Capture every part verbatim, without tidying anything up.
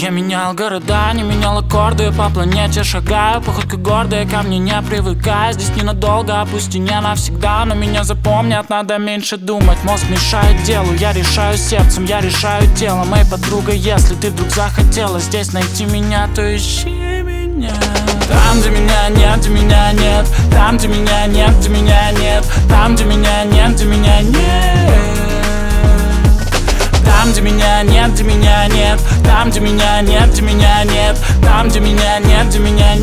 Я менял города, не менял аккорды. По планете шагаю, походка гордая, ко мне не привыкай. Здесь ненадолго, пусть и не навсегда, но меня запомнят, надо меньше думать. Мозг мешает делу, я решаю сердцем, я решаю телом. Моя подруга, если ты вдруг захотела здесь найти меня, то ищи меня. Там, где меня нет, где меня нет. Там, где меня нет, где меня нет. Там, где меня нет, где меня нет. Там, где меня нет, где меня нет. Там, где меня нет, где меня нет. Там, где меня нет, где меня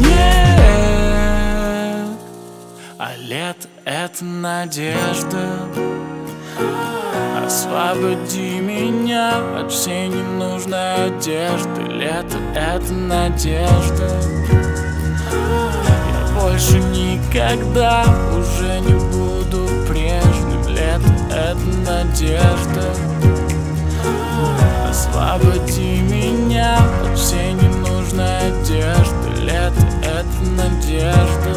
нет. А лето — это надежда. Освободи меня от всей ненужной одежды. Лето — это надежда. Я больше никогда уже не буду прежним. Лето — это надежда. Освободи меня от всей ненужной одежды. Лето — это надежда.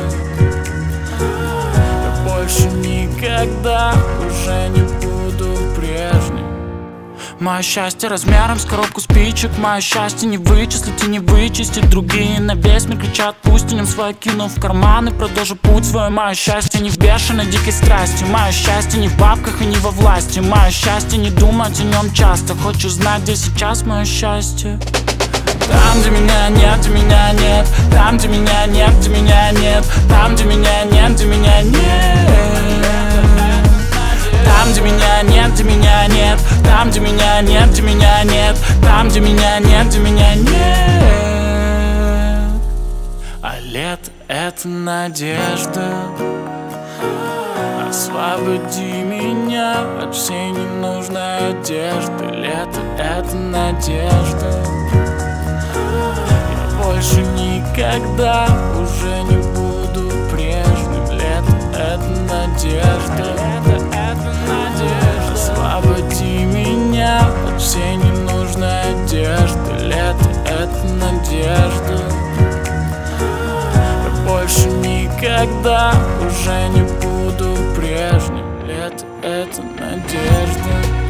Я больше никогда уже не буду прежним. Мое счастье размером с коробку спичек. Мое счастье не вычислить и не вычистить. Другие на весь мир кричат, пусть о нем свое кину в карман и продолжу путь свой. Мое счастье не в бешеной дикой страсти. Мое счастье не в бабках и не во власти. Мое счастье не думать о нем часто. Хочешь знать, где сейчас мое счастье? Там, где меня нет, где меня нет. Там, где меня нет, где меня нет. Там, где меня нет, где меня нет. Там, где меня нет, где меня нет. Там, где меня нет, где меня нет. Там, где меня нет, где меня нет. А лето — это надежда. Освободи меня от всей ненужной одежды. Лето — это надежда. Я больше никогда уже не буду прежним. Лето — это надежда. Освободи меня от всей ненужной одежды. Лето — это надежда. Я больше никогда уже не буду прежним. Лето — это надежда.